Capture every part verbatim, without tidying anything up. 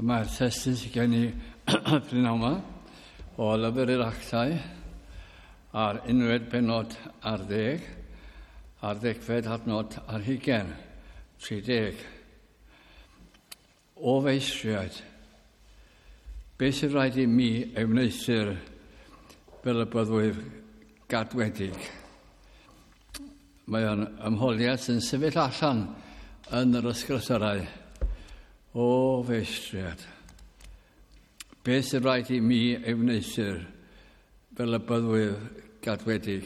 Mae'r testyn sydd gen i pryn yma o lyfr yr actau ar unwyd benod ar ddeg, ar ddegfed adnod ar hugen, tri deg. O feistriad, beth sy'n rhaid i mi ewneithir fel y byddwyf gadwedig? Mae o'n ymholiad sy'n sefyll allan yn yr ysgrythurau. O feistriad, beth sy'n rhaid i mi ewneithir fel y byddwyf gadwedig?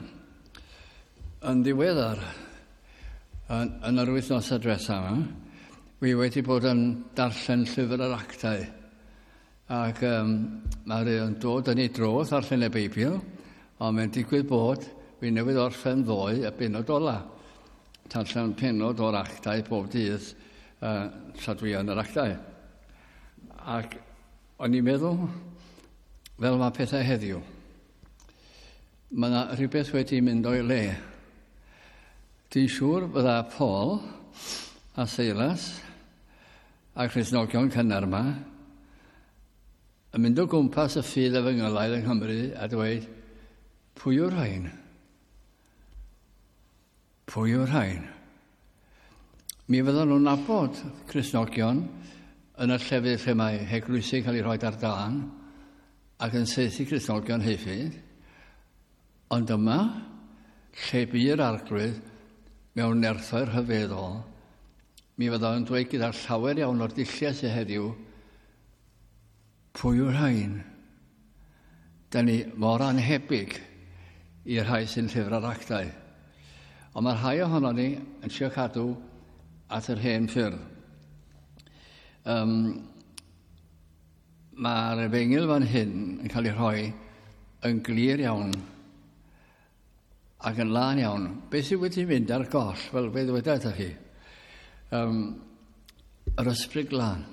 Yn ddiweddar, yn, yn yr wythnos adresa yma, wi wedi bod yn darllen llyfr yr actau. Ac um, mae'n dod yn ei drodd darllen y Beibl, ond mae'n digwydd bod wi newydd orffen ddoe y benod ola. Darllen penod o'r actau bob dydd uh, tra dwi yn yr actau. Ac o'n i'n meddwl, fel mae pethau heddiw, mae yna rhywbeth wedi mynd o'i le. Dwi'n siŵr bydda Paul a Silas a Cristnogion cynnar yma yn mynd o gwmpas y ffydd y fy yng Nghymru a dweud, pwy yw'r rhain? Pwy yw'r rhain? Mi fyddan nhw'n nabod Cristnogion yn y llefydd lle mae heglwysi cael ei rhoi ar dan ac yn saethu Cristnogion hefyd, ond yma, lle bu'r arglwydd mewn nerthoedd rhyfeddol, mi fyddan nhw'n dweud gyda'r llawer iawn o'r dulliau sydd heddiw, pwy yw'r rhain? Da ni mor anhebyg i'r rhai sy'n llyfr yr actau. Ond mae'r rhai ohono ni yn trio cadw at yr hen ffyrdd. Um, Mae'r efengyl fan hyn yn cael ei rhoi yn glir iawn ac yn lan iawn. Beth sydd wedi mynd ar goll, fel fe ddwedodd ydych chi? Um, yr ysbryd glân.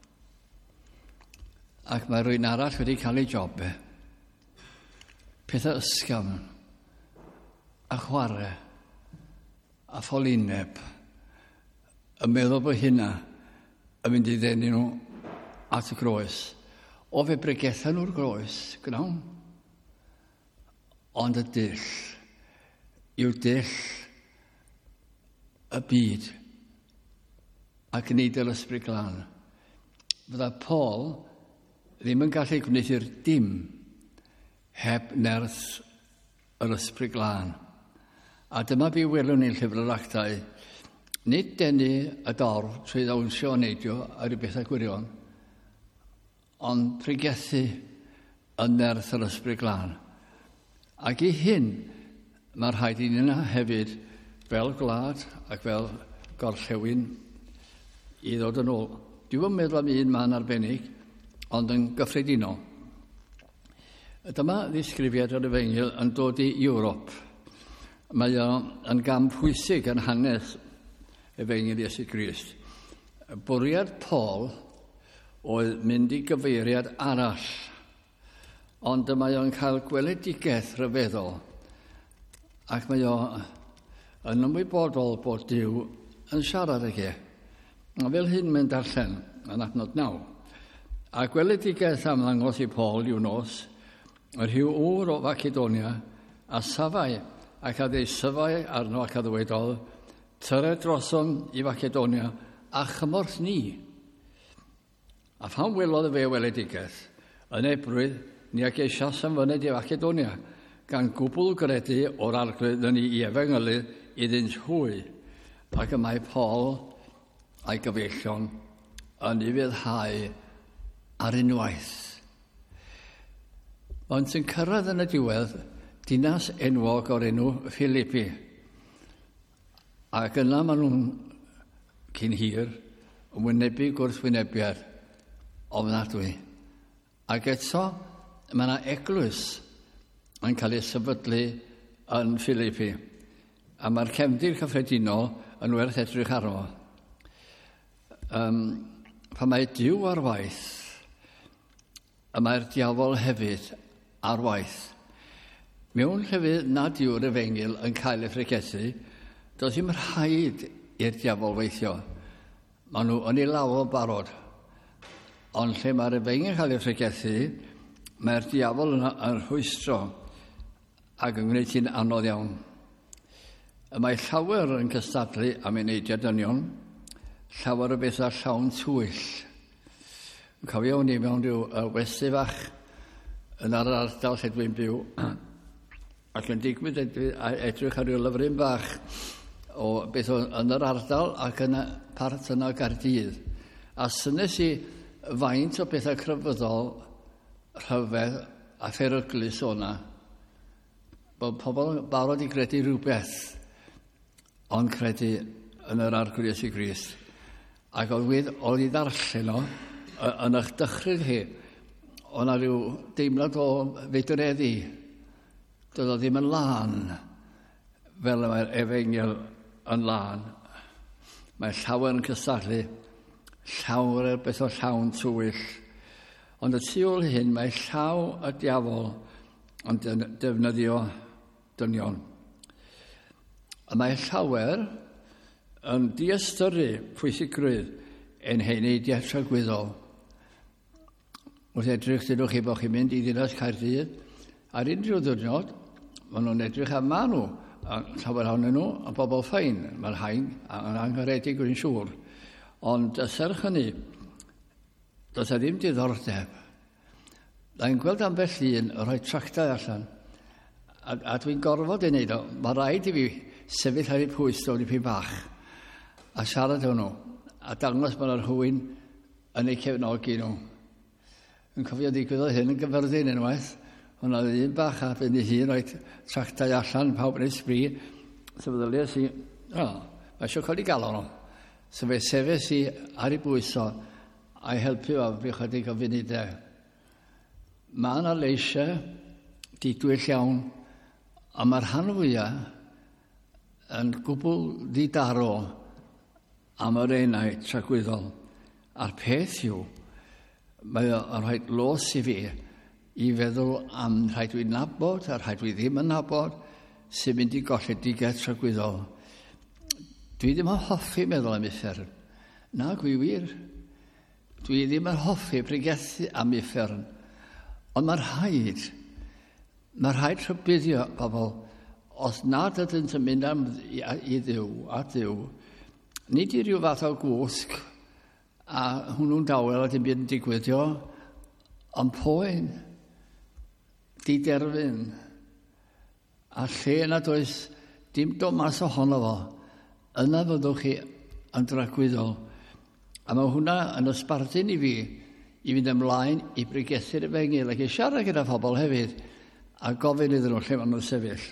Ac mae rhywun arall wedi cael ei job. Pethau ysgafn, a chwarae, a pholineb, yn meddwl bod hynna yn mynd i ddenu nhw at y groes. O fe bregetha nhw'r groes, gnawn. Ond y dull, yw dull y byd ac nid yr ysbryd glân. Fydda Paul ddim yn gallu gwneud dim heb nerth yr ysbryd glân. A dyma fi welwn ni'n llyfr yr actau, nid denu y dorf trwy ddawnsio o neidio ar y bethau gwirion, ond pregethu y nerth yr ysbryd glân. Ac i hyn, mae'r rhaid i ni hefyd fel gwlad ac fel gorllewin i ddod yn ôl. Dwi'n yn meddwl am un man arbennig, ond yn gyffredinol. Dyma ddisgrifiad o'r efengyl yn dod i Ewrop. Mae o yn gam pwysig yn hanes efengyl Iesu Grist. Bwriad Paul oedd mynd i gyfeiriad arall, ond mae o'n cael gweledigaeth rhyfeddol, ac mae o yn ymwybodol bod Duw yn siarad ag e. A fel hyn mae'n darllen yn adnod naw. A gweledigaeth am ddangos i Paul i'w nos, yr hiw ŵr o Facedonia a safai ac a ddeu syfau arno ac a ddwedodd, tyred drosom i Facedonia a chymorth ni. A phan welodd y fe weledigaeth, yn ebrwydd ni ag eisiau symfyned i Facedonia, gan gwbl gredu o'r arglwydd yn ei efengylu iddynt hwy, ac y mae Paul a'i gyfeillion yn ei fyddhau ar unwaith. Ond sy'n cyrraedd yn y diwedd, dinas enwog o'r enw Philippi. Ac yna maen nhw'n cyn hir yn wynebu gwrthwynebiad ofnadwy. Ac eto, mae yna eglwys yn cael ei sefydlu yn Philippi. A mae'r cefndir cyffredinol yn werth edrych arno. Um, pan mae Duw ar waith, y mae'r diafol hefyd ar waith. Mewn llefydd nad yw'r efengyl yn cael ei ffregethu, does ddim rhaid i'r diafol weithio. Maen nhw yn ei law o barod. Ond lle mae'r efengyl yn cael ei ffregethu, mae'r diafol yn, yn rhwystro ac yn gwneud hi'n anodd iawn. Mae llawer yn cystadlu am ei neidio dynion, llawer o bethau llawn twyll. Cofio ni mewn rhyw uh, westi fach yn ar yr ardal lle dwi'n byw, ac yn digwydd edrych ar ryw lyfryn bach o beth yn yr ardal ac yn y part yna Gaerdydd. A synes i faint o bethau crefyddol, rhyfedd a pheryglus o'na, bod pobl barod i gredu rhywbeth, ond credu yn yr arglwydd Iesu Grist. Ac oedd oedd i ddarllen o yn eich dychryd chi, oedd yna rhyw deimlad o fedreddi. Doedd o ddim yn lân fel mae'r efengyl yn lân. Mae llawer yn cystadlu, llawer beth o llawn tywyll. Ond y tu ôl hyn, mae llaw y diafol yn defnyddio dynion. A mae llawer yn diastyru pwysigrwydd ein heneidiau tragwyddol. Wrth edrych dydwch chi bod chi'n mynd i ddinas Caerdydd, ar unrhyw ddwrnod, maen nhw'n edrych am ma nhw, a llawer ohonyn nhw, a bobl ffain. Mae'r hain yn angharedig rwy'n siŵr. Ond serch hynny, does e ddim diddordeb. Da'n gweld ambell un rhoi tractau allan, a, a dwi'n gorfod ei wneud o. Mae rhaid i fi sefyll ar ei pwys o dipyn bach, a siarad o nhw, a dangos bod yr hwyn yn eu cefnogi nhw. Yn cofio ddigwyddodd hyn yn Gyfyrddin unwaith. Hwna oedd un bach a bydd i hun rhoi tractau allan, pawb yn ei sbri. Sefyddyliais i, o, mae eisiau cael ei galon o. So fe sefys i ar ei bwyso a'i helpu o fi chydig o funudau. Mae yna leisiau didwyll iawn, a mae'r rhan fwyaf yn gwbl ddidaro am yr enau tragwyddol. A'r peth yw, mae o'n rhaid los i fi i feddwl am rhaid dwi'n nabod a rhaid dwi ddim yn nabod sy'n mynd i golledigaeth tragwyddol. Dwi ddim yn hoffi meddwl am uffern. Na, gwi wir. Dwi ddim yn hoffi pregethu am uffern. Ond mae'r rhaid, mae'r rhaid rhybuddio pobl, os nad ydynt yn mynd am i, i ddiw, a ddiw, nid i ryw fath o gwsg, a hwnnw'n dawel a dim byd yn digwyddio, ond poen, diderfyn, a lle nad oes dim domas ohono fo, yna fyddwch chi yn dragwyddol. A mae hwnna yn ysbardun i fi i fynd ymlaen i bregethu'r efengyl ac i siarad gyda phobl hefyd a gofyn iddyn nhw lle maen nhw'n sefyll.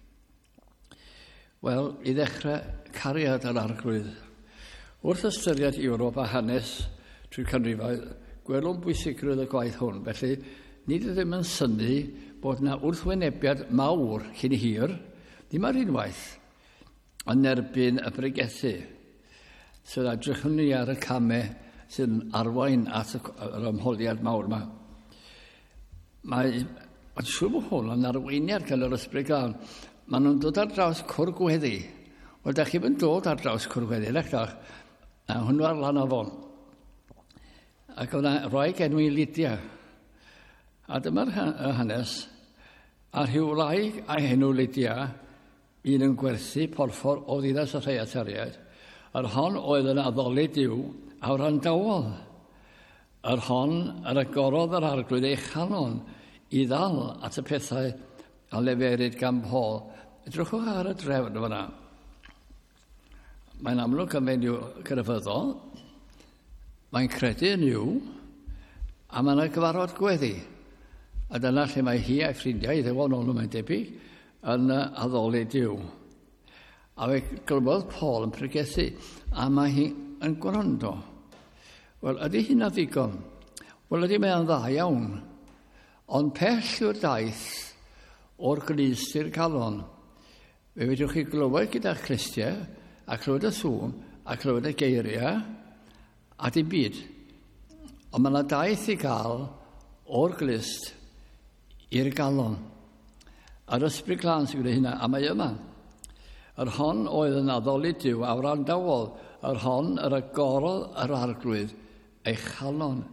Wel, i ddechrau cariad yr arglwydd. Wrth ystyried Ewrop a hanes trwy'r canrifoedd, gwelwn bwysigrwydd y gwaith hwn. Felly, nid ydym yn synnu bod yna wrthwynebiad mawr cyn hir, ddim ar unwaith, yn erbyn y bregethu. Sy'n edrychwn ni ar y camau sy'n arwain at yr ymholiad mawr yma. Mae, mae'n siŵr bod hwn yn arweiniad gan yr ysbryd glân. Maen nhw'n dod ar draws cwr gweddi. Wel, da chi'n dod ar draws cwr gweddi, lechdach. A hwnnw ar lan o fo. Ac o'na rhoi genwi Lydia. A dyma'r hanes. A rhyw rai a henw Lydia, un yn gwerthu porffor o ddinas y rheiatariaid. Yr hon oedd yn addoli Duw a wrandawodd. Yr hon yn agorodd yr arglwydd ei chanon i ddal at y pethau a leferyd gan Paul. Edrychwch ar y drefn fyna. Mae'n amlwg yn fenyw grefyddol, mae'n credu yn yw, a mae'n gyfarfod gweddi. A dyna lle mae hi a'i ffrindiau, i ddewon nhw mae'n debyg, yn addoli Duw. A fe glywodd Paul yn pregethu, a mae hi yn gwrando. Wel, ydy hynna ddigon? Wel, ydy mae'n dda iawn, ond pell yw'r daith o'r glystyr calon. Fe fedrwch chi glywed gyda'ch Christiau, a clywed y sŵn, a clywed y geiriau, a dim byd. Ond mae yna daith i gael o'r glyst i'r galon. Yr ysbryd glân sy'n gwneud hynna, a mae yma. Yr hon oedd yn addoli Duw a wrandawodd, yr hon yr agorodd yr arglwydd, ei chalon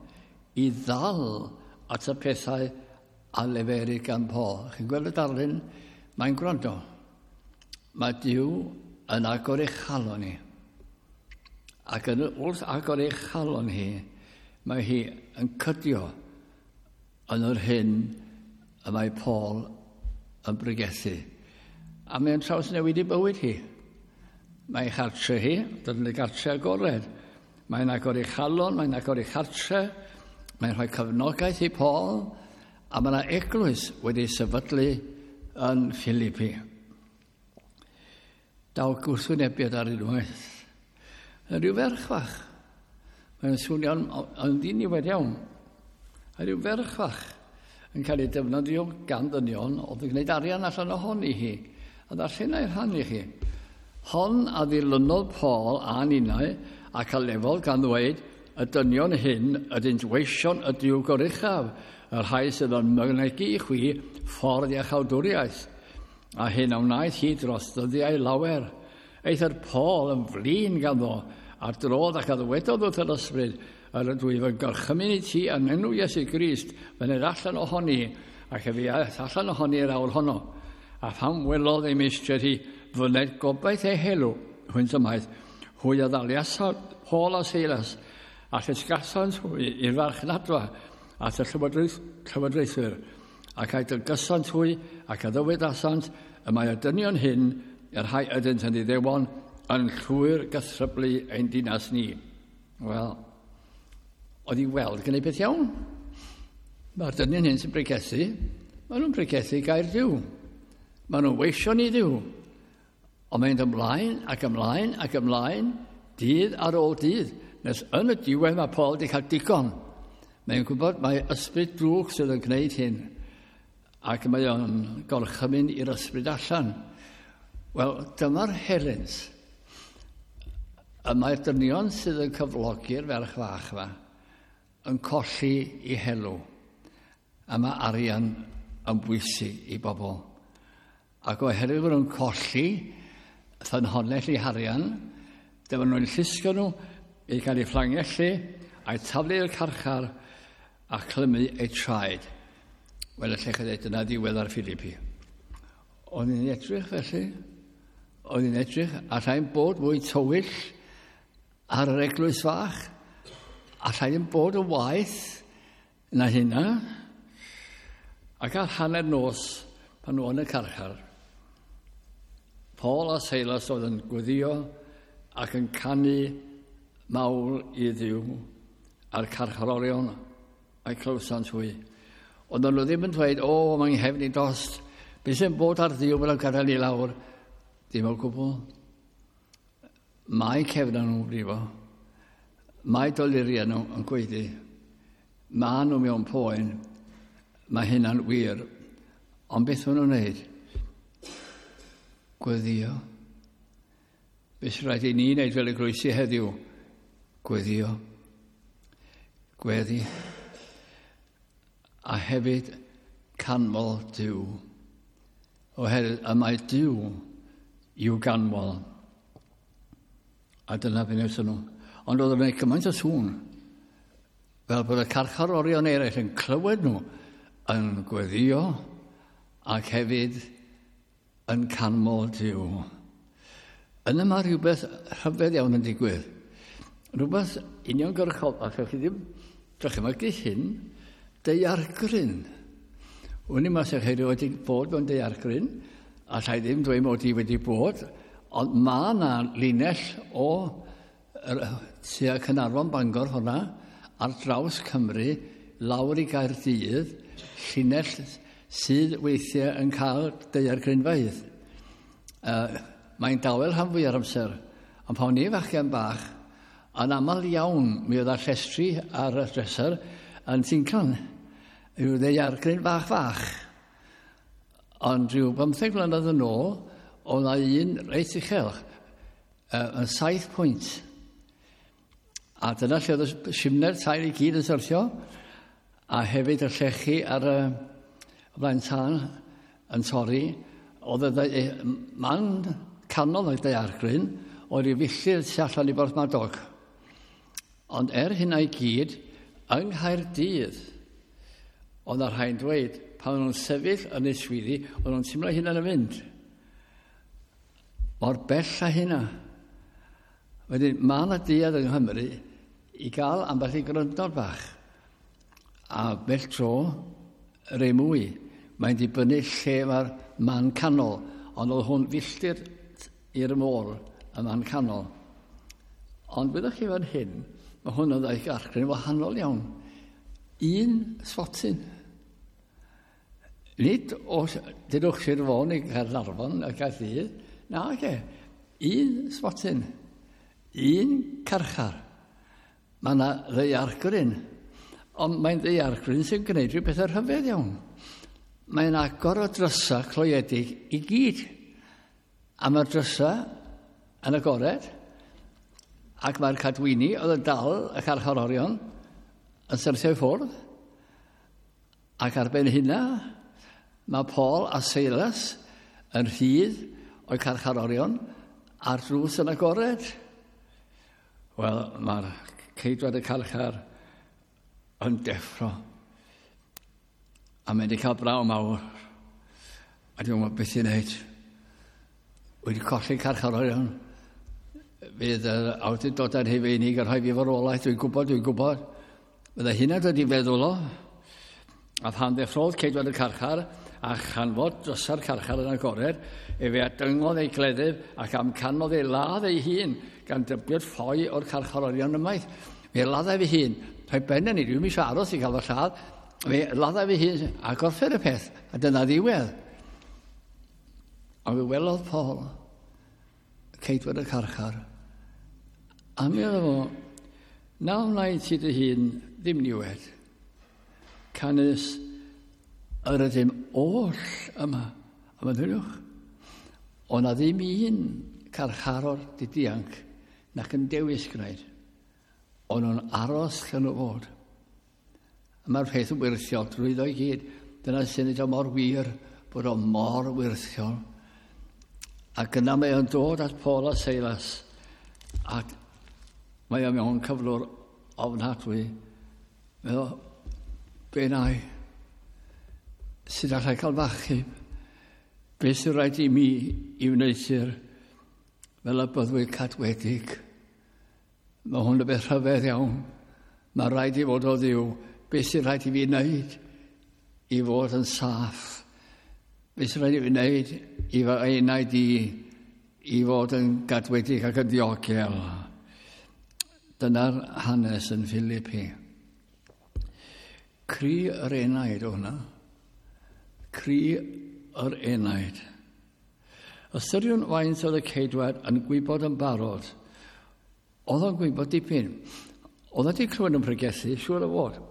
i ddal at y pethau a leferu gan Paul. Chi'n gweld y darlun? Mae'n gwrando. Mae Duw yn agor eich chalon ni. Ac yn wrth agor eich chalon hi, mae hi yn cydio yn yr hyn y mae Paul yn bregethu. A mae'n traws newid i bywyd hi. Mae'n chartre hi, dyna'n ei gartre agored. Mae'n agor ei chalon, mae'n agor ei chartre, mae'n rhoi cefnogaeth i Paul, a mae yna eglwys wedi sefydlu yn Philippi. Daw gwrthwynebiad ar unwaith. Ryw ferch fach. Mae'n swnio'n yn ddiniwed iawn. Ryw ferch fach yn cael ei defnyddio gan ddynion oedd yn gwneud arian allan ohoni hi. A ddarllen ei rhannu chi. Hon a ddilynodd Paul a ninnau ac a lefol gan ddweud y dynion hyn ydy'n dweision y Duw goruchaf, yr rhai sydd yn mynegu i chwi ffordd i'ch awdwriaeth. A hyn a wnaeth hi dros ddyddiau lawer. Eithaf Paul yn flin ganddo ar drodd ac a ddwedodd wrth yr ysbryd yr ydw i fy gorchymyn i ti yn enw Iesu Grist fynydd allan ohoni ac y fi allan ohoni'r awr honno. A pham welodd ei meistriad hi fyned gobaith ei helw hwynt ymaith hwy a ddalias Paul a Silas a llysgasant hwy i'r farchnadfa at y llywodraethwyr ac a'i dygysant hwy ac a ddywedasant y mae y dynion hyn yr rhai ydynt yn ddiddewon yn llwyr gythryblu ein dinas ni. Wel, oedd i weld gwneud beth iawn. Mae'r dynion hyn sy'n bregethu, maen nhw'n bregethu gair Duw. Maen nhw'n weisio ni Duw. Ond mae'n ymlaen ac ymlaen ac ymlaen, dydd ar ôl dydd. Nes yn y diwedd mae Paul wedi cael digon. Mae'n gwybod mae ysbryd drwg sydd yn gwneud hyn. Ac mae o'n gorchymyn i'r ysbryd allan. Wel, dyma'r helynt. Y mae'r dynion sydd yn cyflogi'r ferch fach yma yn colli i helw. A mae arian yn bwysig i bobl. Ac oherwydd bod nhw'n colli ffynhonnell i harian, dyma nhw'n llusgo nhw i gael eu fflangellu, a'i taflu'r carchar a chlymu eu traed. Wel, y lle chydau dyna ddiwedd ar Philippi. O'n i'n edrych felly, o'n i'n edrych, a rhaid bod mwy tywyll ar yr eglwys fach, a rhaid yn bod yn waith na hynna, ac ar hanner nos pan nhw yn y carchar. Paul a Silas oedd yn gweddio ac yn canu mawl i Dduw a'r carcharorion a'i clywsant hwy. Ond nhw ddim yn dweud, o, mae'n nghefn i dost, beth sy'n bod ar Dduw mae'n gadael i lawr. Dim o gwbl. Mae cefn nhw brifo. Mae doluriau nhw yn gweiddi. Mae nhw mewn poen. Mae hynna'n wir. Ond beth maen nhw'n wneud? Gweddio. Beth sy'n rhaid i ni wneud fel y grwysi heddiw? Gweddio. Gweddi. A hefyd canmol Duw. Oherwydd y mae Duw i'w ganmol. A dyna fe wnaethon nhw. Ond oedd yn gwneud cymaint o sŵn. Fel bod y carcharorion eraill yn clywed nhw yn gweddio ac hefyd yn canmol Duw. Yna mae rhywbeth rhyfedd iawn yn digwydd. Rhywbeth uniongyrchol, a lle chi ddim dychymygu hyn, deiargryn. Wyn i mas eich chi wedi bod mewn deiargryn, a llai ddim dweud mod i wedi bod, ond mae yna linell o tua Caernarfon Bangor hwnna, ar draws Cymru, lawr i Gaerdydd, linell sydd weithiau yn cael deiargrynfeydd. Uh, Mae'n dawel rhan fwy ar amser, ond pan ni fachgen bach, yn aml iawn mi oedd ar llestri ar y dresser yn Tinclan, yw deiargryn fach fach. Ond rhyw bymtheg mlynedd yn ôl, oedd yna un reit uchel, uh, yn saith pwynt. A dyna lle oedd y simner tair i gyd yn syrthio, a hefyd y llechi ar y blaen tân yn torri, oedd y man canol y deiargryn, oedd i filltir tu allan i Borthmadog. Ond er hynna i gyd, yng Nghaerdydd, oedd yr rhain dweud, pan nhw'n sefyll yn y swyddi, oedd nhw'n teimlo hynna yn y fynd. Mor bell a hynna. Wedyn, mae yna duedd yng Nghymru i gael ambell i gryndor bach. A bell tro, rei mwy. Mae'n dibynnu lle mae'r man canol, ond oedd hwn filltir i'r môr, y man canol. Ond byddwch chi fan hyn, mae hwn yn ddaeth garchryn wahanol iawn. Un sfotyn. Nid o dydwch Sir Fôn i Gaernarfon a Gaerdydd, na ge, un sfotyn, un carchar. Mae yna ddeiargryn, ond mae'n ddeiargryn sy'n gwneud rhyw bethau rhyfedd iawn. Mae'n agor o drysa cloiedig i gyd. A mae'r drysa yn agored, ac mae'r cadwyni oedd yn dal y carcharorion yn syrthio i ffwrdd. Ac ar ben hynna, mae Paul a Silas yn rhydd o'i carcharorion a'r drws yn agored. Wel, mae'r ceidwad y carchar yn deffro. A mae wedi cael braw mawr. A dwi'n meddwl beth i'n neud. Wedi colli carcharorion. Fydd yr awdurdodau'n Rhufeinig yn rhoi fi farwolaeth. Dwi'n gwybod, dwi'n gwybod. Bydde hynna dod i feddwl o. A pan ddeffrodd ceidwad y carchar, a chanfod drysa'r carchar yn agored, e fe adyngodd ei gleddyf ac amcanodd ei ladd ei hun gan dybio'r ffoi o'r carcharorion ymaith. Fe laddau fi hun, rhoi ben yn ni, dwi'n mis aros i gael fy lladd, fe laddau fi hun a gorffen y peth, a dyna ddiwedd. A fe welodd Paul, ceidwad y carchar, a mi oedd o, na wnaed ti dy hun ddim niwed, canys yr ydym oll yma, a myndwylwch, ond na ddim un carcharor didianc nac yn dewis gwneud, ond nhw'n aros gan o fod. A mae'r peth yn wirthiol drwyddo i gyd. Dyna sy'n nid o mor wir bod o mor wirthiol. Ac yna mae o'n dod at Paul a Silas, ac mae o'n mewn cyflwr ofnadwy. Mae o, be nai? Sydd allai cael fachub, beth sy'n rhaid i mi i wneud fel y byddwyr cadwedig. Mae hwn y beth rhyfedd iawn. Mae rhaid i fod o ddiw. Beth sy'n rhaid i fi wneud i fod yn saff. Beth sy'n rhaid i fi wneud i fy enaid i i fod yn gadwedig ac yn ddiogel. Dyna'r hanes yn Filipi. Cri yr enaid o hwnna. Cri yr enaid. Ystyriwn faint oedd y ceidwad yn gwybod yn barod. Oedd o'n gwybod dipyn. Oedd wedi clywed yn pregethu, siŵr o fod.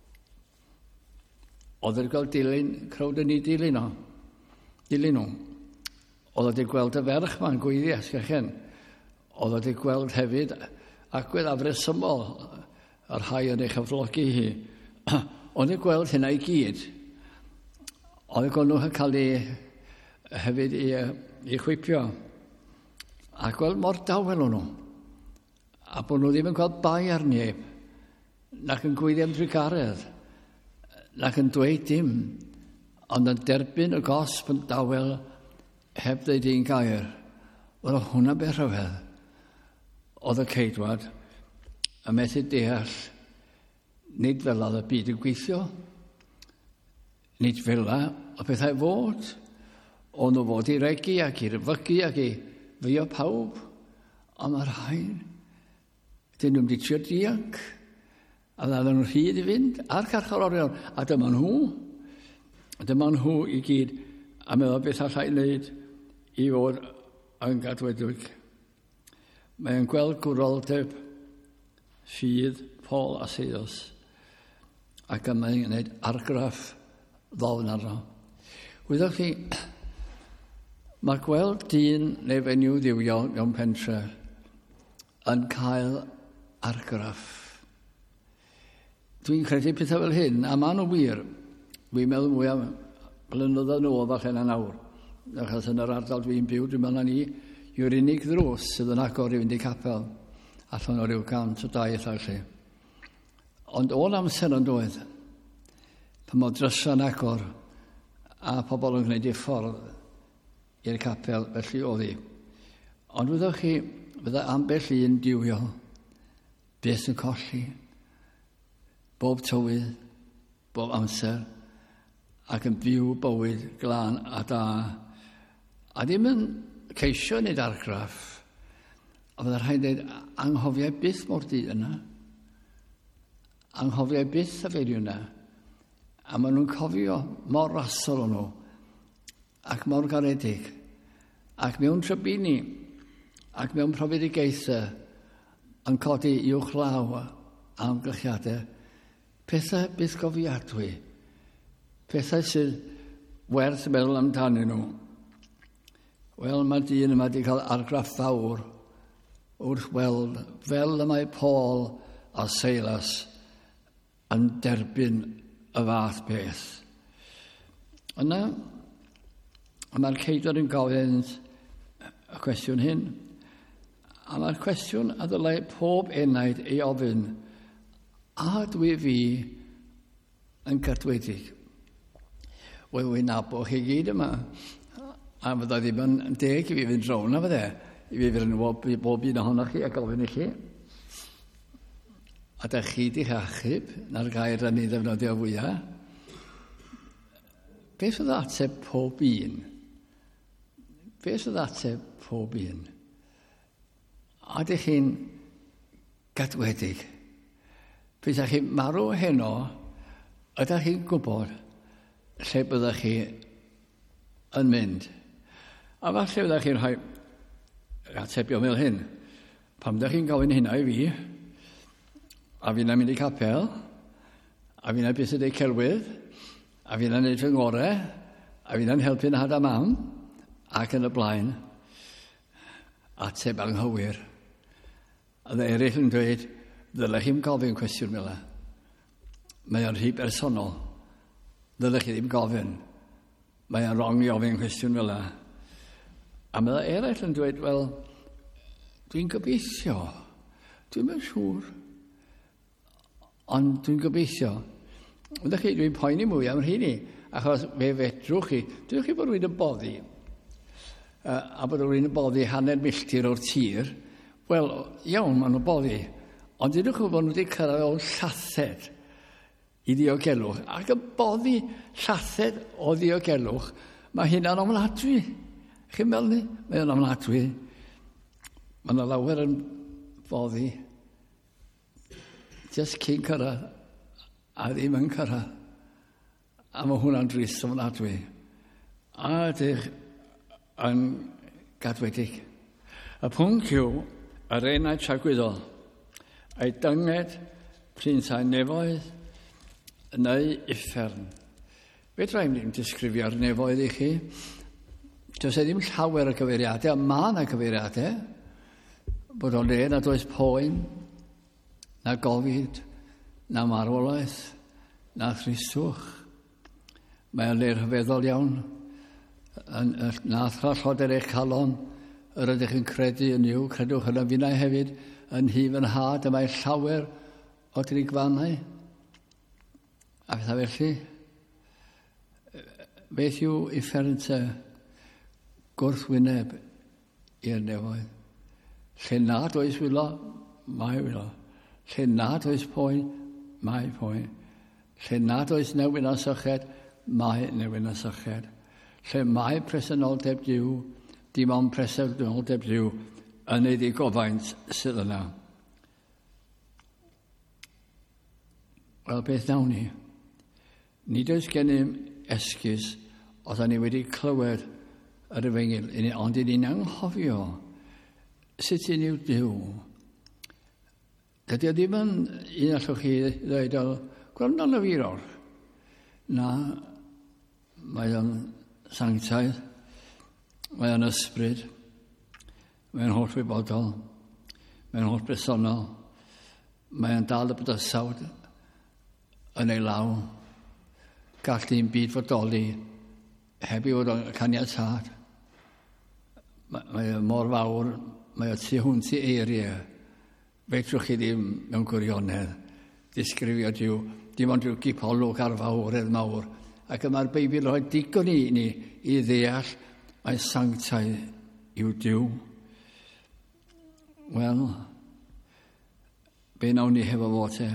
Oedd wedi gweld dilyn, crowd yn ei dilyn o. Dilyn o. Oedd wedi gweld y ferch ma'n gweiddi asgach-en. Oedd wedi gweld hefyd agwedd afresymol yr rhai yn ei chyflogi hi. Oedd wedi gweld hynna i gyd. Oedd nhw yn cael ei hefyd i, i chwipio. A gweld mor dawel o'n nhw. A bod nhw ddim yn gweld bai ar neb. Nac yn gweiddi am drigaredd. Nac yn dweud dim. Ond yn derbyn y gosb yn dawel heb ddeud un gair. Wel, hwnna beth rhyfedd. Oedd y ceidwad y methu deall nid fel oedd y byd yn gweithio, nid fel y pethau fod, ond nhw fod i regu ac i ryfygu ac i fio pawb, ond mae'r rhain, dyn nhw'n di trio dianc, a dda'n nhw'n rhyd i fynd ar carcharorion, a dyma nhw, dyma nhw i gyd, a meddwl beth allai wneud i fod yn gadwedig. Mae'n gweld gwroldeb ffydd Paul a Silas, ac yma'n gwneud argraff ddofn arno. Wyddwch chi, mae gweld dyn neu fenyw ddiwiol mewn pentre yn cael argraff. Dwi'n credu pethau fel hyn, a maen nhw wir. Dwi'n meddwl mwy am blynyddoedd nhw o falle na nawr. Achos yn yr ardal dwi'n byw, dwi'n meddwl na ni yw'r unig ddrws sydd yn agor i fynd i capel allan o ryw gant o daith allu. Ond o'n amser yn dweud, pan mae drysa'n agor a pobl yn gwneud ei ffordd i'r capel, felly oedd hi. Ond fyddwch chi, fydda ambell un diwio, beth yn colli, bob tywydd, bob amser, ac yn byw bywyd glân a da. A ddim yn ceisio nid argraff, a fydda rhaid dweud anghofiau byth mor di yna. Anghofiau byth a feiriw yna. A maen nhw'n cofio mor rasol o'n nhw, ac mor garedig, ac mewn trybini, ac mewn profedigaethau, yn codi uwch law am gylchiadau, pethau byth gofiadwy, pethau sydd werth meddwl amdanyn nhw. Wel, mae dyn yma wedi cael argraff fawr wrth weld fel y mae Paul a Silas yn derbyn y fath beth. Yna, mae'r ceidwad yn gofyn y cwestiwn hyn, a mae'r cwestiwn a ddylai pob enaid ei ofyn, a dwi fi yn gadwedig? Wel, wy'n nabo chi gyd yma, a fydda ddim yn deg i fi fynd rown na fydde, i fi fynd bob, bob un ohonoch chi a gofyn i chi. A da chi di achub, na'r gair yn ei ddefnyddio fwyaf. Beth oedd ateb pob un? Beth oedd ateb pob un? A ydych chi'n gadwedig? Beth ydych chi'n marw heno, ydych chi'n gwybod lle byddech chi yn mynd? A falle byddech chi'n rhoi atebio fel hyn. Pam ydych chi'n gofyn hynna i fi, a fi'n mynd i capel, a fi'n beth ydy celwydd, a fi'n neud fy ngorau, a fi'n helpu'n had a mam, ac yn y blaen, ateb anghywir. A dde eraill yn dweud, ddylech chi'n gofyn cwestiwn fel yna. Mae o'n rhy bersonol. Ddylech chi ddim gofyn. Mae o'n wrong i ofyn cwestiwn fel yna. A mae eraill yn dweud, wel, dwi'n gobeithio, dwi'n yn siŵr, ond dwi'n gobeithio. Ydych chi, dwi'n poeni mwy am rhywun, achos fe fedrwch chi, dwi'n chi bod rwy'n yn boddi, uh, a bod rwy'n yn boddi hanner milltir o'r tir, wel, iawn, maen nhw'n boddi, ond dydych chi bod nhw wedi cyrraedd o'n llathed i ddiogelwch, ac yn boddi llathed o ddiogelwch, mae hynna'n ofnadwy. Chi'n meddwl ni? Mae hynna'n ofnadwy. Mae yna lawer yn boddi, just cyn cyrraedd, a ddim yn cyrraedd. A mae hwnna'n drist ofnadwy. A ydych yn gadwedig. Y pwnc yw, yr enau tragwyddol, ei dynged, prinsau nefoedd, neu uffern. Fe dra'n ni'n disgrifio'r nefoedd i chi? Does e ddim llawer y cyfeiriadau, ond mae yna cyfeiriadau, bod o le nad oes poen, na gofid, na marwolaeth, na thristwch. Mae o'n le rhyfeddol iawn, na thrallod eich calon, yr ydych yn credu yn yw, credwch yn y finnau hefyd, yn hyf yn had, y mae llawer o drigfannau. A beth felly, beth yw uffernta gwrthwyneb i'r nefoedd? Lle nad oes wylo, mae wylo. Lle nad oes poen, mae poen. Lle nad oes newyn a syched, mae newyn a syched. Lle mae presenoldeb Duw, dim ond presenoldeb Duw yn ei ddigofaint sydd yna. Wel, beth nawn ni? Nid oes gennym esgus os ni wedi clywed yr efengil, ond i ni'n anghofio sut yn yw Duw. Dydy o ddim yn un allwch chi ddweud o gwrando yn y firor. Na, mae o'n sanctaidd, mae o'n ysbryd, mae o'n holl wybodol, mae o'n holl bersonol, mae o'n dal y bydysawd yn ei law, gall ni'n byd fodoli heb i fod o'n caniatad. Mae o mor fawr, mae o tu hwnt i eiriau. Fedrwch chi ddim mewn gwirionedd disgrifio diw, dim ond rhyw gipolwg arfawrydd mawr. Ac yma'r Beibl rhoi digon i ni i ddeall mae sanctaidd yw diw. Wel, be nawn ni hefo fo te?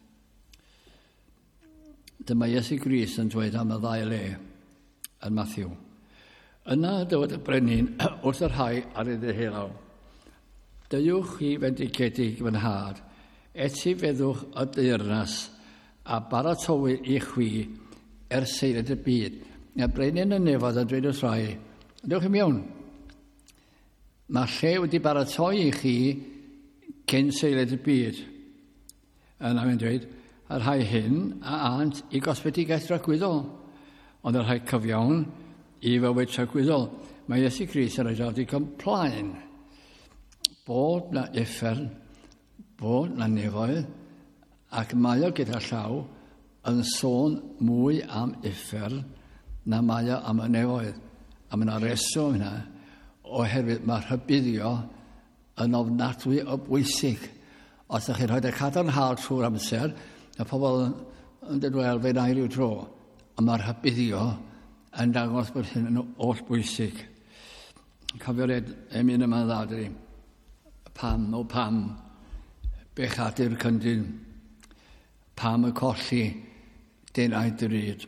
Dyma Iesu Grist yn dweud am y ddau le yn Matthew. Yna dywed y brenin wrth yr rhai ar ei ddehelaw. Dywch chi fendigedig fy nhad, eti feddwch y deyrnas a baratoi i chwi er seiled y byd. Y brenin yn nefod yn dweud wrth rai, dewch chi mewn. Mae lle wedi baratoi i chi cyn seiled y byd. Yna mae'n dweud, yr rhai hyn a ant i gosbedigaeth rhagwyddol, ond yr rhai cyfiawn i fywyd rhagwyddol. Mae Iesu Grist yn rhaid i complaen bod na uffern, bod na nefoedd, ac mae o gyda llaw yn sôn mwy am uffern na mae o am y nefoedd. A mae yna reswm yna, oherwydd mae rhybuddio yn ofnadwy o bwysig. Os ydych chi'n rhoi y cadarnhaol trwy'r amser, y pobl yn dweud, wel, fe na i ryw tro. A mae'r rhybuddio yn dangos bod hyn yn oll bwysig. Cofio'r emyn yma ddadri. Pam o pam, bechadur cyndyn, pam y colli, denau dryd.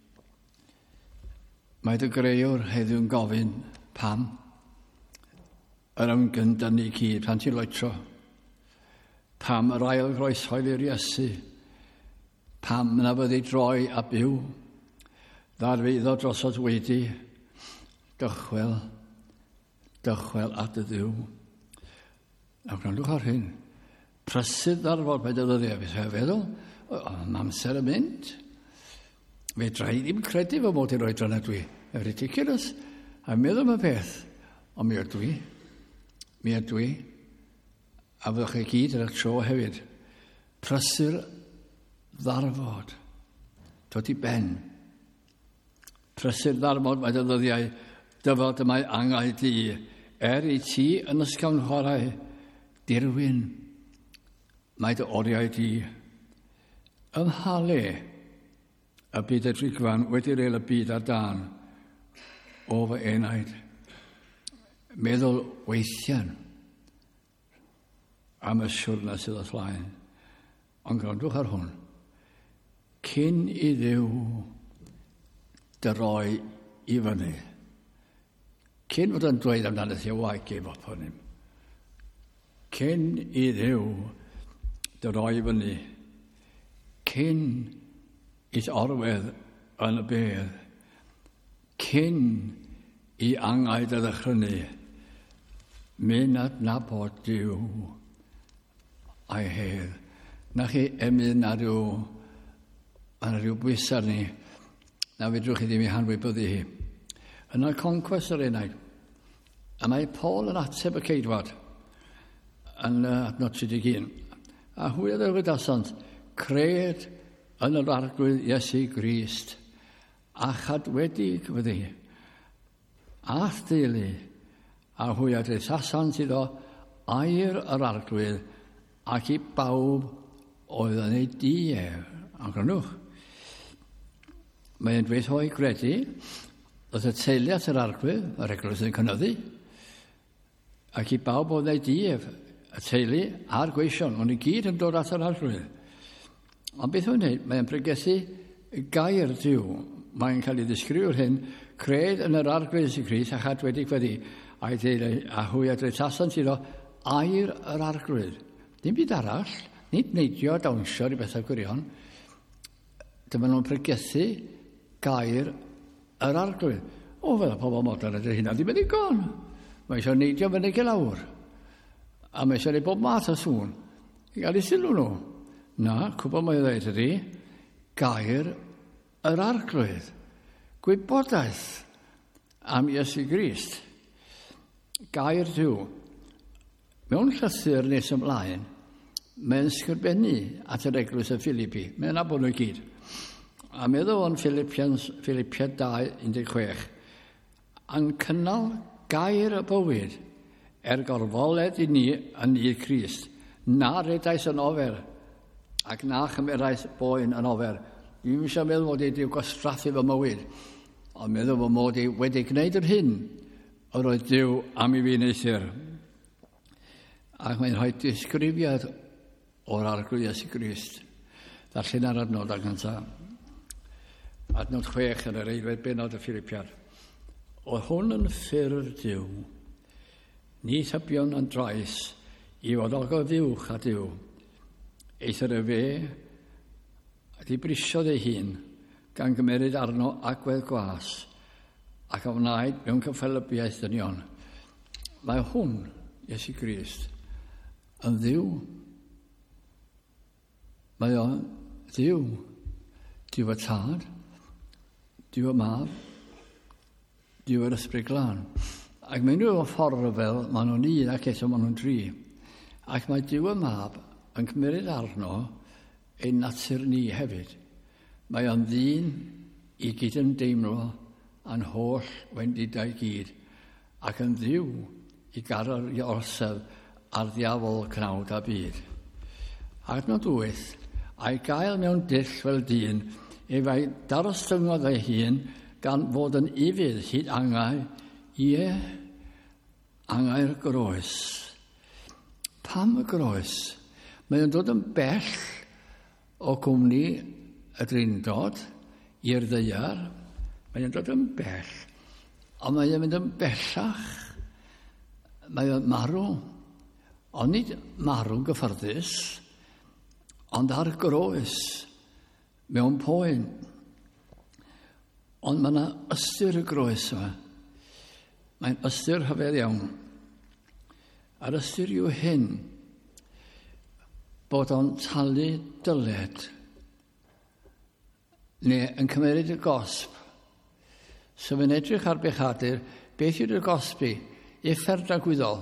Mae dy greiwr heddiw'n gofyn pam. Yr ymgynd yn ei cyd, pan ti'n loetro. Pam yr ail groesoedd i'r Iesu. Pam na fyddi droi a byw. Ddarfeiddo drosodd wedi. Dychwel, dychwel at y ddiw. A gwrandwch ar hyn. Prysydd ar fod mae dydyddiau. Fe feddwl, mae amser yn mynd. Fe drai ddim credu fo mod i'n rhoi dran ydw i. E'n ridiculous. A meddwl am y peth. Ond mi ydw i. Mi ydw i. A fyddwch chi gyd yn eich tro hefyd. Prysur ddarfod. Dod i ben. Prysur ddarfod mae dydyddiau. Dyfod y mae angau di. Er i ti yn ysgawn chwarae. Dirwyn. Mae dy oriau di. Ymhale. Y byd y drigfan wedi reil y byd ar dan. O fy enaid. Meddwl weithian. Am y siwrna sydd o llaen. Ond gwrandwch ar hwn. Cyn i ddiw dyroi i fyny. Cyn fod yn dweud amdano thi o waith gef up on him. Cyn i ddiw dyroi i fyny. Cyn i'th orwedd yn y bedd. Cyn i angaid y ddechrynnu. Mynd adnabod diw a'i hedd. Na chi emyn ar ryw, ar ryw bwysar ni, na fedrwch chi ddim i hanwybyddu hi. Yna conquest yr enaid. A mae Paul yn ateb y ceidwad yn uh, adnod tri deg un. A hwyd yr wydasant, cred yn yr arglwydd Iesu Grist, a chadwedig fyddi, a theulu, a hwyd yr sasant iddo, air yr arglwydd, ac i bawb oedd yn ei dief. A grynwch. Mae'n dweud hoi gredu, oedd y teiliad yr arglwydd, yr eglwys yn cynyddu, ac i bawb oedd ei dief, y teulu a'r gweision, ond i gyd yn dod at yr arglwydd. Ond beth o'n wneud, mae'n pregethu gair diw. Mae'n cael ei ddisgrifio'r hyn, cred yn yr arglwydd sy'n Grist, a chadwedig fyddi, a'i ddeulu, a hwy a dweud tasant iddo, air yr arglwydd. Dim byd arall, nid neidio a dawnsio i bethau gwirion. Dyma nhw'n pregethu gair yr arglwydd. O, fel y pobl modern ydy'r hynna, ddim yn ddigon. Mae eisiau neidio fyny i lawr. A mae eisiau neud bob math o sŵn. I gael ei sylw nhw. Na, cwbl mae ddweud ydy, gair yr arglwydd. Gwybodaeth am Iesu Grist. Gair diw. Mewn llythyr nes ymlaen, mae'n sgrybennu at yr eglwys y Filipi. Mae'n abod nhw i gyd. A meddwl o'n Filipiad dau un deg chwech. Yn cynnal gair y bywyd er gorfoled i ni yn ni Crist. Na redais yn ofer Ac nach am eraill boen yn ofer. Dwi'n eisiau meddwl mod i wedi gwastraffu fy mywyd. Ond meddwl fod mod i wedi gwneud yr hyn yr oedd Duw am i fi neithir. Ac mae'n rhoi disgrifiad o'r arglwydd Iesu Grist. Darllen ar adnod ag anta. Adnod chwech yn yr eilfed benod y Philippiad. O hwn yn ffyrdd Duw. Ni thybion yn drais i fod ogo ddiwch a Duw. Eithir y fe a di brisiodd ei hun gan gymeryd arno agwedd gwas ac a wnaed mewn cyffelybiaeth dynion. Mae hwn, Iesu Grist, yn ddiw. Mae o'n ddiw. Diw y tad, diw y mab, diw yr ysbryd glân. Ac mae nhw o ffordd fel maen nhw'n un ac eto maen nhw'n dri. Ac mae diw y mab yn cymryd arno ein natur ni hefyd. Mae o'n ddyn i gyd yn deimlo a'n holl wendidau gyd ac yn ddiw i gadw'r orsedd a'r ddiafol cnawd a byd. Adnod wyth, a'i gael mewn dull fel dyn efau darostyngodd ei hun gan fod yn ifydd hyd angau, ie, angau'r groes. Pam y groes? Mae o'n dod yn bell o gwmni y drindod i'r ddeiar. Mae o'n dod yn bell. Ond mae o'n mynd yn bellach. Mae o'n marw. Ond nid marw'n gyffyrddus, ond ar groes, mewn poen. Ond mae yna ystyr y groes yma. Mae'n ystyr hyfedd iawn. A'r ystyr yw hyn, bod o'n talu dyled, neu yn cymryd y gosb. So fe'n edrych ar bechadur, beth yw'r gosbi? Effert agwyddol.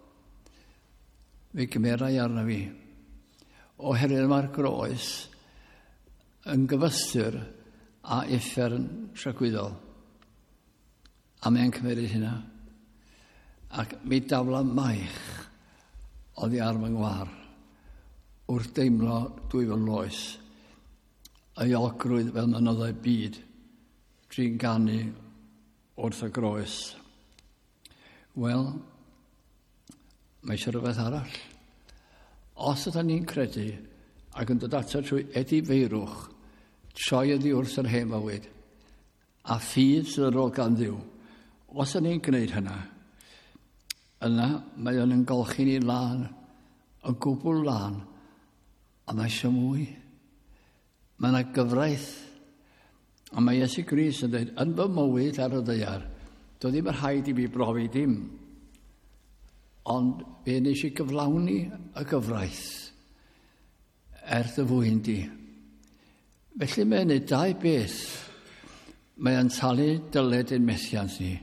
Fe gymerau arna fi. Oherwydd mae'r groes yn gyfystyr a effern tragwyddol. A mae'n cymryd hynna. Ac mi dafla maich oddi ar fy ngwar wrth deimlo dwy fy loes a iolgrwydd fel mynoddau byd trin ganu wrth y groes. Wel, mae eisiau rhywbeth arall. Os ydym ni'n credu ac yn dod ato trwy edi feirwch, troi ydi wrth yr hen fywyd, a ffydd sydd ar ôl gan Dduw, os ydym ni'n gwneud hynna, yna mae o'n yn golchi ni lan, yn gwbl lan, a mae eisiau mwy. Mae yna gyfraith, a mae Iesu Grist yn dweud, yn fy mywyd ar y ddeiar, doedd ddim yn rhaid i fi brofi dim, ond fe nes i gyflawni y gyfraith er dy fwyn di. Felly mae'n ei dau beth. Mae o'n talu dyled ein methiant ni.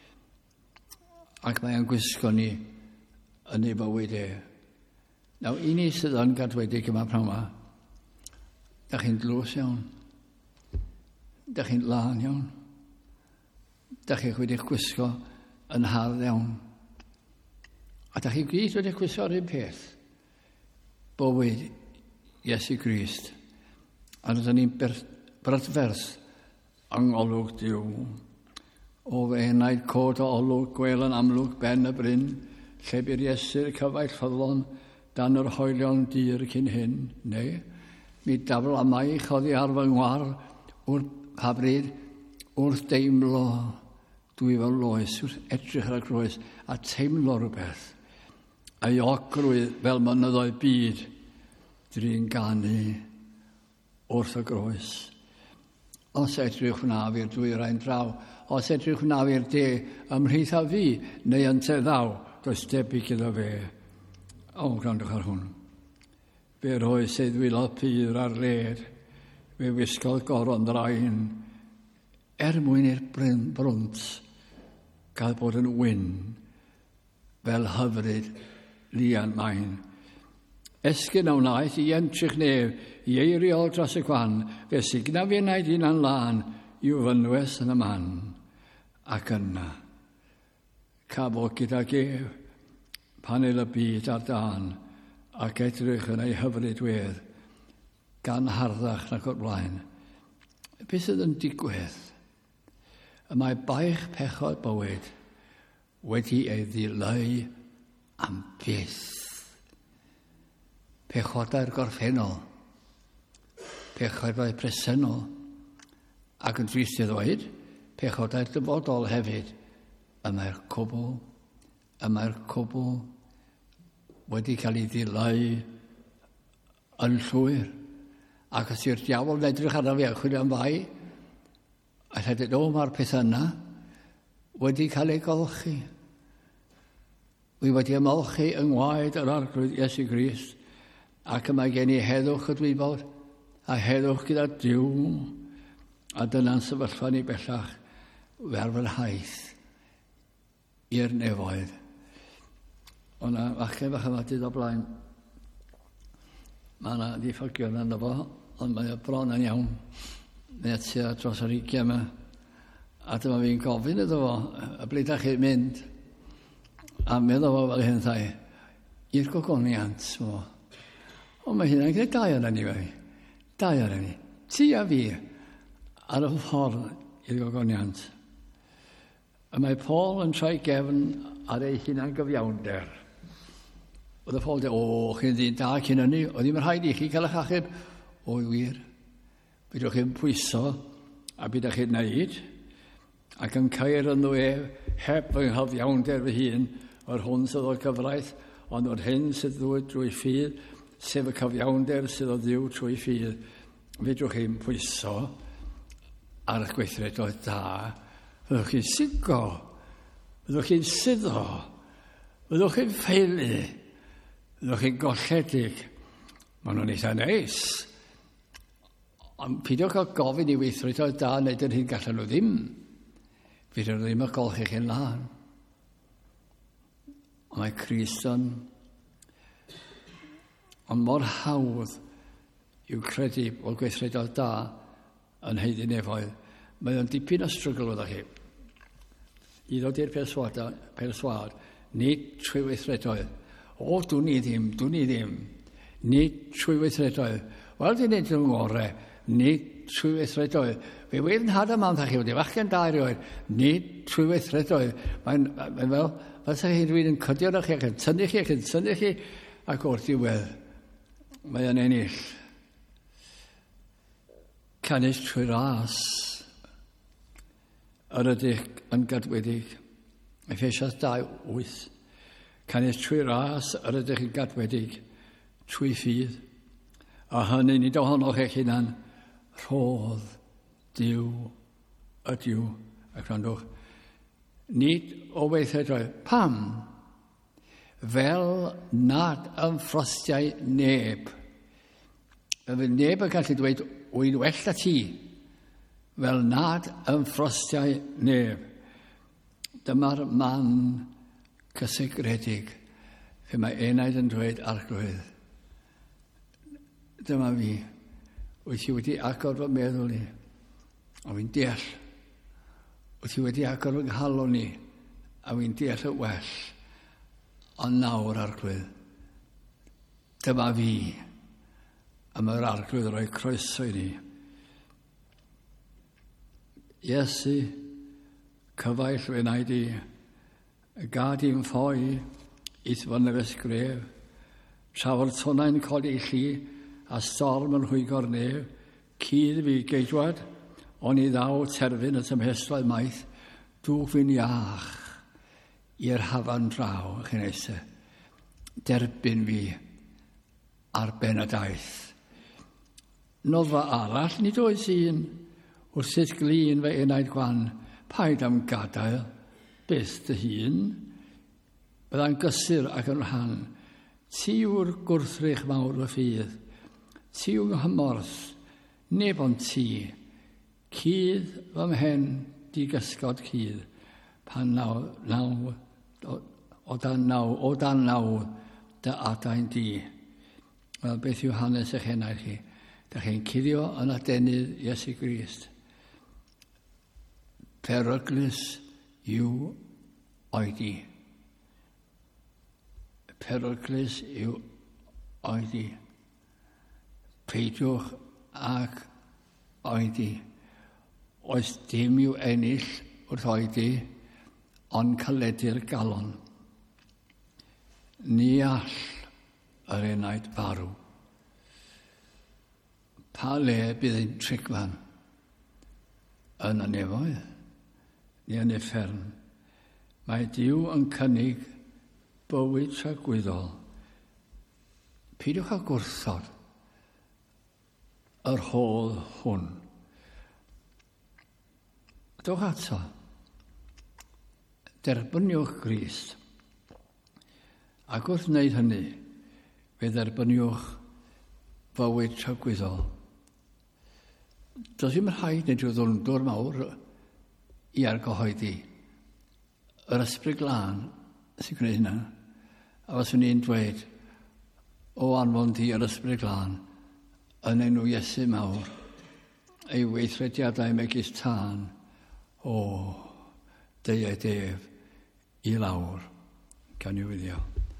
Ac mae o'n gwisgo ni yn ei bywyd e. Naw, un ni sydd yn gadwedig yma prawn yma, da chi'n dlws iawn. Da chi'n lan iawn. Da chi'ch wedi'ch gwisgo yn hardd iawn. A da chi gyd wedi'ch gwisgo'r un peth. Bywyd Iesu Grist. A rydyn ni'n brydferth yng ngolwg Duw. O fe enaid cod o olwg gwel yn amlwg ben y bryn, lle byr Iesu'r cyfaill ffyddlon dan yr hoelion dir cyn hyn, neu mi dafl a maich oddi ar fy ngwar wrth pabryd wrth deimlo dwi fel loes, wrth edrych ar y groes a teimlo rhywbeth. A iogrwydd fel mynyddoedd byd drin ganu wrth y groes. Os edrych hwnna fi'r dwyrain draw, os edrych hwnna fi'r de ymhlith a fi, neu yn te ddaw, does debyg iddo fe. O, gwrandwch ar hwn. Fe roi seiddwylo pyr ar led, fe wisgodd goron draen, er mwyn i'r bryn brwnt gael bod yn wyn, fel hyfryd lian maen. Esgyn o wnaeth i entrych nef, i eiriol dros y gwan, fe signa fi wnaeth un an lan, i'w fynwes yn y man. Ac yna, cafod gyda gef, panel y byd ar dan, ac edrych yn ei hyfryd wedd, gan harddach nac o'r blaen. Beth sydd yn digwydd? Y mae baich pechod bywyd wedi ei ddileu am byth. Pechodau'r gorffennol, pechodau presennol, ac yn drist i ddweud, pechodau'r dyfodol hefyd. Y mae'r cwbl, y mae'r cwbl wedi cael ei ddileu yn llwyr. Ac os yw'r diawl yn edrych arno fi a chwilio am fai, a rhaid o mae'r peth yna wedi cael ei golchi. Wi wedi ymolchi yng ngwaed yr arglwydd Iesu Grist, ac yma gen i heddwch y dwybod, a heddwch gyda diw, a dyna'n sefyllfa ni bellach fer fy nhaith i'r nefoedd. O'na fachgen bach yma dyd o blaen. Mae yna ddiffygion yna fo, ond mae o bron yn iawn. Neu tua dros yr ugian yma. A dyma fi'n gofyn iddo fo, y bleidach chi'n mynd. A meddwl fo fel hyn thai, i'r gogoniant fo. O, mae hynna'n gwneud dau yna ni fe. Dau yna ni. Ti a fi ar y ffordd i'r gogoniant. A mae Paul yn troi gefn ar ei hunan gyfiawnder. Oedd y Paul dweud, o, chi'n ddyn da cyn hynny, oedd ddim yn rhaid i chi cael eich achub. O, wir. Bydwch chi'n pwyso, a bydwch chi'n neud, ac yn cael yn nhw e, heb fy nghyfiawnder fy hun, o'r hwn sydd o'r cyfraith, ond o'r hyn sydd ddwyd drwy ffydd, sef y cyfiawnder sydd o ddiw trwy ffydd. Bydwch chi'n pwyso ar eich gweithredoedd da, byddwch chi'n sigo, byddwch chi'n suddo, byddwch chi'n ffeili, byddwch chi'n golledig. Mae nhw'n eitha neis. Ond pidiwch o gofyn i weithredoedd da wneud yn hyn gallen nhw ddim. Fydd nhw ddim yn golchi chi'n lan. Ond mae Crist yn ond mor hawdd i'w credu o'r gweithredoedd da yn heiddi nefoedd. Mae o'n dipyn o strygl oedd chi. I ddod i'r perswad, perswad, nid trwy weithredoedd. O, dwi'n ni ddim, dwi'n ni ddim. Nid trwy weithredoedd. Wel, dwi'n neud yn ngorau. Nid trwy weithredoedd. Fe wedd yn had am amdda chi wedi fachgen da erioed. Nid trwy weithredoedd. Mae'n mae fel, fel sa chi rhywun yn cydio na chi ac yn tynnu chi ac yn tynnu chi ac wrth diwedd. Mae yn ennill. Canis trwy ras yr ydych yn gadwedig. Ephesians dau wyth. Canis trwy ras yr ydych yn gadwedig trwy ffydd. A hynny nid ohonoch eich hunan rhodd diw y diw. Ac rhandwch. Nid o weithredoedd. Pam? Fel nad yn ffrostiau neb. Fe neb yn gallu dweud, wy'n well a ti. Fel nad yn ffrostiau neb. Dyma'r man cysegredig. Fe mae enaid yn dweud arglwydd. Dyma fi. Wyt ti wedi agor fy meddwl ni. A wy'n deall. Wyt ti wedi agor fy nghalon ni. A wy'n deall y well. Ond nawr arglwydd. Dyma fi. A mae'r arglwydd roi croeso i ni. Iesu, cyfaill fe wnaid i, gad i'n ffoi, eithfon yr ysgref, trafod tonau'n codi i chi, a storm yn hwygo'r nef, cydd fi geidwad, ond i ddaw terfyn y tymheslau maith, dwch fi'n iach i'r hafan draw, chi'n eise, derbyn fi ar ben y daith. Noddfa arall, nid oes un, wrth sut glin fe enaid gwan, paid am gadael, beth dy hun, byddai'n gysur ac yn rhan, ti yw'r gwrthrych mawr y ffydd, ti yw'n hymorth, neb ond ti, cydd fy mhen di gysgod cydd, pan naw, naw, o, o dan naw, o dan naw, dy adain di. Wel, beth yw hanes eich henau chi? Da chi'n cuddio yn adenydd Iesu Grist. Peryglis yw oedi. Peryglis yw oedi. peidiwch ac oedi. Oes dim i'w ennill wrth oedi, ond caledu'r galon. Ni all yr enaid farw. Pa le bydd ein trigfan? Yn y nefoedd, ni yn effern. Mae Duw yn cynnig bywyd tragwyddol. Peidiwch â gwrthod yr hodd hwn. Dwch ato. Derbyniwch Grist. Ac wrth wneud hynny, fe dderbyniwch bywyd tragwyddol. Does ddim rhaid nid yw ddwndwr mawr i argyhoeddi yr ysbryd glân sy'n gwneud hynna. A fyswn i'n dweud, o anfon di yr ysbryd glân yn enw Iesu mawr, ei weithrediadau megis tân o deiau def i lawr. Gan i wyddio.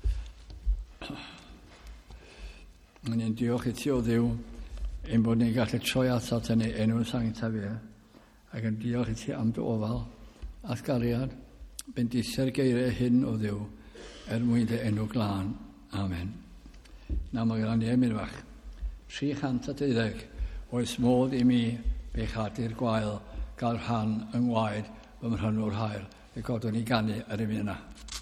Yn i'n diolch i ti o Dduw ein bod ni'n gallu troi atat yn ei enw sancta fe, ac yn diolch i ti am dy ofal a sgariad, bendithio'r geiriau hyn o Dduw er mwyn dy enw glân. Amen. Na mae gan i emyn fach. Tri chant a deuddeg oes modd i mi bechadu'r gwael gael rhan yng ngwaed fy mhrynwr hael. Fe godwn ni ganu ar y mi yna.